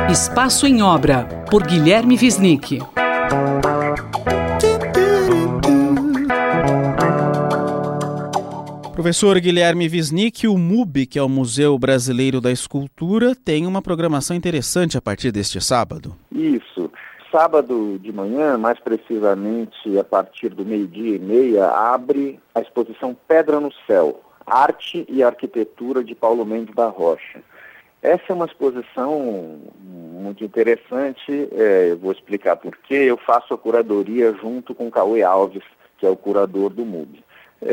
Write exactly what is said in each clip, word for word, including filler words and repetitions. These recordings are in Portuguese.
Espaço em Obra, por Guilherme Wisnik. Professor Guilherme Wisnik, o MUB, que é o Museu Brasileiro da Escultura, tem uma programação interessante a partir deste sábado. Isso. Sábado de manhã, mais precisamente a partir do meio-dia e meia, abre a exposição Pedra no Céu, Arte e Arquitetura de Paulo Mendes da Rocha. Essa é uma exposição muito interessante, é, eu vou explicar por quê. Eu faço a curadoria junto com o Cauê Alves, que é o curador do MUB.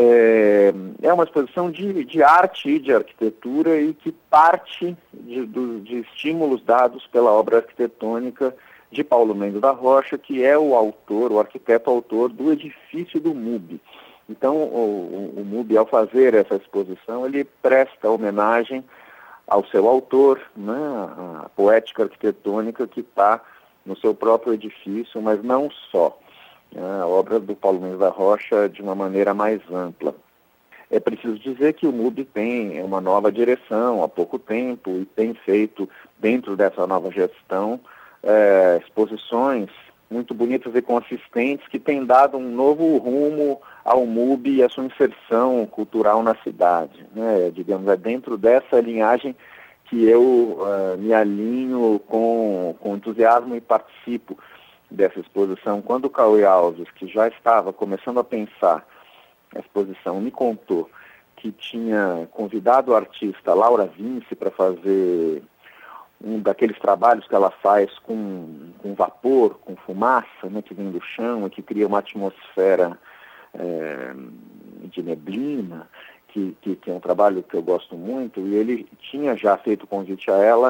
É, é uma exposição de, de arte e de arquitetura e que parte de, do, de estímulos dados pela obra arquitetônica de Paulo Mendes da Rocha, que é o autor, o arquiteto-autor do edifício do MUB. Então, o, o, o MUB, ao fazer essa exposição, ele presta homenagem ao seu autor, né, a poética arquitetônica que está no seu próprio edifício, mas não só. A obra do Paulo Mendes da Rocha de uma maneira mais ampla. É preciso dizer que o MUB tem uma nova direção há pouco tempo e tem feito, dentro dessa nova gestão, é, exposições muito bonitas e consistentes que têm dado um novo rumo ao MUB e a sua inserção cultural na cidade, né? Digamos, é dentro dessa linhagem que eu uh, me alinho com, com entusiasmo e participo dessa exposição. Quando o Cauê Alves, que já estava começando a pensar a exposição, me contou que tinha convidado a artista Laura Vince para fazer um daqueles trabalhos que ela faz com, com vapor, com fumaça, né, que vem do chão e que cria uma atmosfera é, de neblina, que, que, que é um trabalho que eu gosto muito, e ele tinha já feito o convite a ela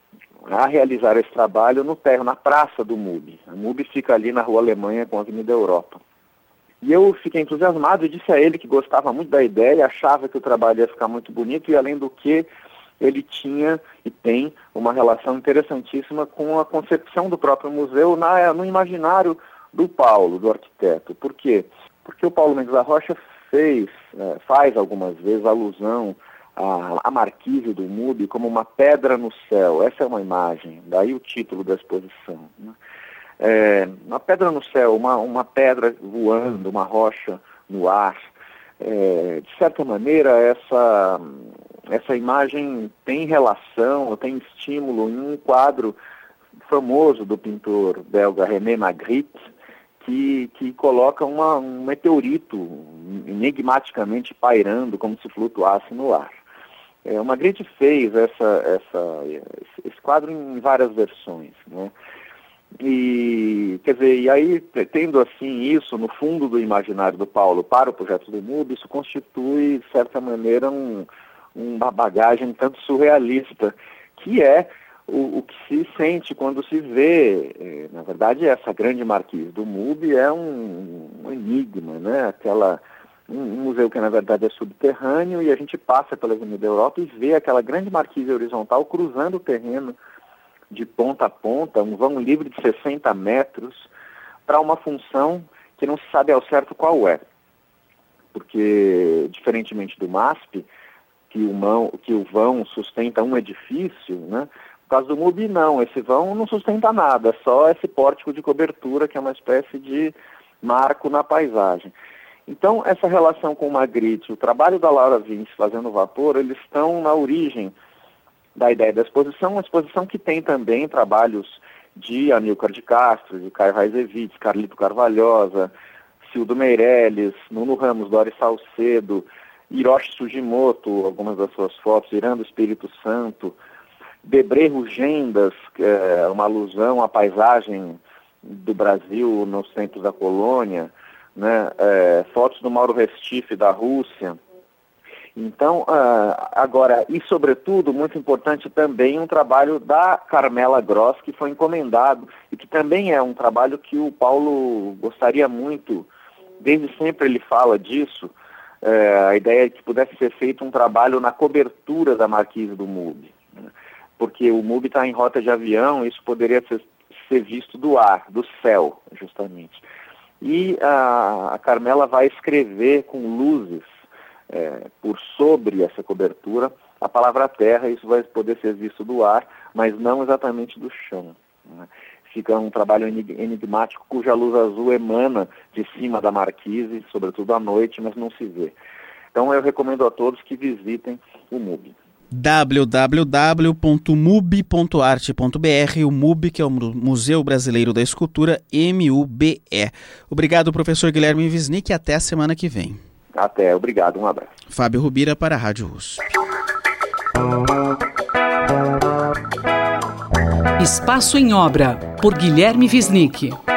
a realizar esse trabalho no térreo, na praça do MUB. O MUB fica ali na Rua Alemanha com a Avenida Europa. E eu fiquei entusiasmado e disse a ele que gostava muito da ideia, achava que o trabalho ia ficar muito bonito e, além do que, ele tinha e tem uma relação interessantíssima com a concepção do próprio museu na, no imaginário do Paulo, do arquiteto. Por quê? Porque o Paulo Mendes da Rocha fez, é, faz algumas vezes alusão à, à marquise do MUB como uma pedra no céu. Essa é uma imagem, daí o título da exposição, né? É, uma pedra no céu, uma, uma pedra voando, uma rocha no ar. É, de certa maneira, essa, essa imagem tem relação, tem estímulo em um quadro famoso do pintor belga René Magritte, que, que coloca uma, um meteorito enigmaticamente pairando como se flutuasse no ar. É, o Magritte fez essa, essa, esse quadro em várias versões, né? E, quer dizer, e aí, tendo assim isso no fundo do imaginário do Paulo para o projeto do MUB, isso constitui, de certa maneira, um, uma bagagem tanto surrealista, que é o, o que se sente quando se vê, eh, na verdade, essa grande marquise do MUB é um, um enigma, né? Aquela, um, um museu que, na verdade, é subterrâneo, e a gente passa pela Avenida Europa e vê aquela grande marquise horizontal cruzando o terreno de ponta a ponta, um vão livre de sessenta metros, para uma função que não se sabe ao certo qual é. Porque, diferentemente do MASP, que o, mão, que o vão sustenta um edifício, né? No caso do MUB, não, esse vão não sustenta nada, só esse pórtico de cobertura, que é uma espécie de marco na paisagem. Então, essa relação com o Magritte, o trabalho da Laura Vince fazendo vapor, eles estão na origem da ideia da exposição, uma exposição que tem também trabalhos de Amilcar de Castro, de Caio Raizevitz, Carlito Carvalhosa, Cildo Meirelles, Nuno Ramos, Doris Salcedo, Hiroshi Sugimoto, algumas das suas fotos, Irando Espírito Santo, Debré Rugendas, que é uma alusão à paisagem do Brasil nos tempos da colônia, né? É, fotos do Mauro Restife da Rússia. Então, uh, agora, e sobretudo, muito importante também, um trabalho da Carmela Gross, que foi encomendado, e que também é um trabalho que o Paulo gostaria muito, desde sempre ele fala disso, uh, a ideia é que pudesse ser feito um trabalho na cobertura da marquise do MUB, né? Porque o MUB está em rota de avião, isso poderia ser, ser visto do ar, do céu, justamente. E a, a Carmela vai escrever com luzes, é, por sobre essa cobertura a palavra terra, isso vai poder ser visto do ar, mas não exatamente do chão, né? Fica um trabalho enigmático cuja luz azul emana de cima da marquise, sobretudo à noite, mas não se vê. Então eu recomendo a todos que visitem o M U B. w w w ponto mub ponto arte ponto b r, o M U B, que é o Museu Brasileiro da Escultura, M U B E. Obrigado, professor Guilherme Wisnik, e até a semana que vem. Até, obrigado, um abraço. Fábio Rubira para a Rádio U S P. Espaço em Obra, por Guilherme Wisnik.